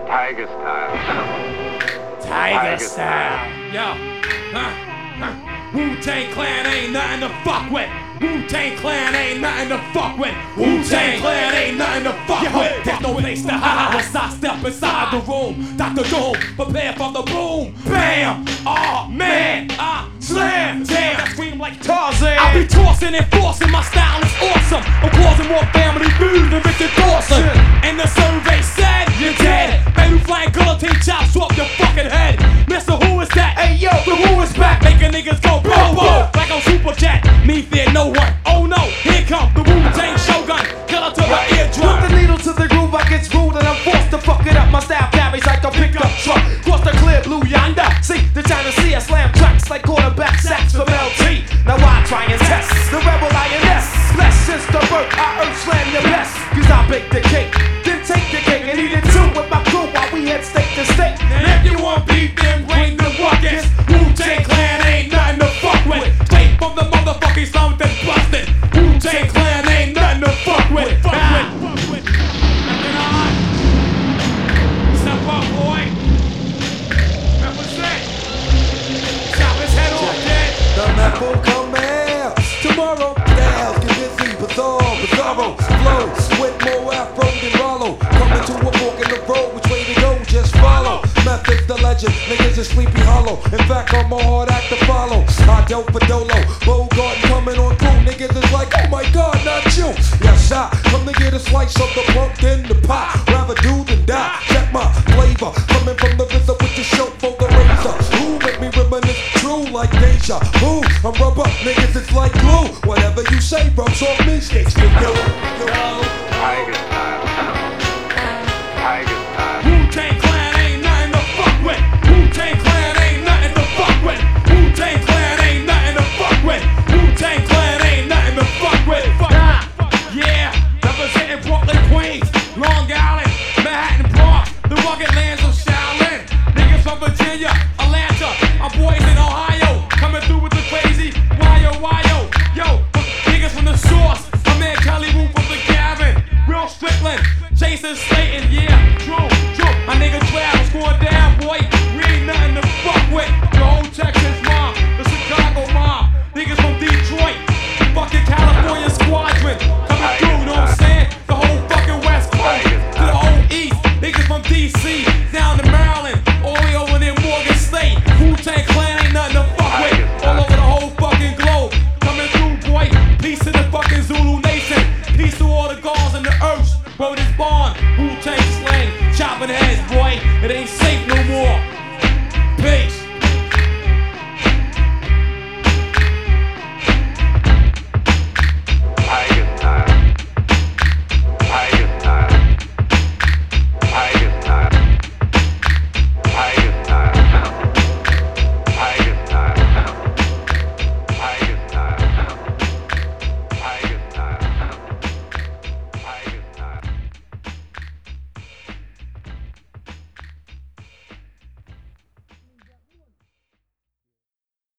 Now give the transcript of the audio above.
Tiger style. Tiger style. Yo. Wu-Tang Clan ain't nothing to fuck with. Wu-Tang Clan ain't nothing to fuck with. Wu-Tang Clan ain't nothing to fuck with. There's no place to hide once I step inside the room. Dr. Doom, prepare for the boom. Bam! Oh man, I slam. Damn, I scream like Tarzan. I be tossing and forcing, my style is awesome. I'm causing more family feud than Richard Dawson. And the survey said you're dead. Baby flying guillotine chops off your fucking head. Mister, who is that? Hey yo, the who is back, making niggas go whoa whoa like on Super Jet. Me fear no one. Oh no, here come the Wu-Tang Shogun. Killer to my eardrum. Put the needle to the groove, I get screwed and I'm forced to fuck it up. My style carries like a pickup truck. Cross the clear blue yonder. See the China Sea, I slam tracks like quarterback sacks from LT. Now I try and test the rebel INS. Blessed since the birth, I earth slam your best. Cause I bake the cake, then take the cake and eat it too with my crew while we head state to state. Now if you want beef, then bring the ruckus. Wu-Tang Clan ain't nothing to fuck with. Straight from the motherfucking slum that's busted. Wu-Tang Clan ain't nothing to fuck with. Step up, boy. Represent. Chop his head off, kid. The map will come out tomorrow. Styles get busy, bizarro, flow with more afro than Rollo. Coming to a fork in the road, which way to go? Just follow. Method's the legend, niggas is Sleepy Hollow. In fact, I'm a hard act to follow. I dealt for Dolo, Bogart coming on through. Niggas is like, oh my God, not you. Yes, I come to get a slice of the pumpkin, the pie. Rather do than die. Check my flavor, coming from the RZA with the show for the razor. Ooh, make me reminisce true like deja. Ooh, I'm rubber, niggas it's like glue. Whatever you say, rubs off me, sticks to you. Tiger style. Tiger style. Wu-Tang Clan ain't nothing to fuck with. Wu-Tang Clan ain't nothing to fuck with. Wu-Tang Clan ain't nothing to fuck with. Wu-Tang Clan ain't nothing to fuck with. Yeah, representing Brooklyn, Queens, Long Island, Manhattan, Bronx, the rugged lands of Shaolin. Niggas from Virginia, Atlanta, my boys in Ohio, coming through with the crazy wyo. Yo, niggas from the source, my man Kelly Wu from the Gavin, Will Strickland, Jason Slayton, yeah, true. My nigga Travis going down, boy. We ain't nothing to fuck with. The whole Texas mob, the Chicago mob, niggas from Detroit, fucking California squadron, coming through, know what I'm saying? The whole fucking West Coast, to the whole East, niggas from DC, down to Maryland, all the way over near Morgan State. Wu-Tang Clan ain't nothing to fuck with. All over the whole fucking globe, coming through, boy. Peace to the fucking Zulu Nation, peace to all the gods and the earth. Word is born, Wu-Tang slang, chopping heads, boy. It ain't safe.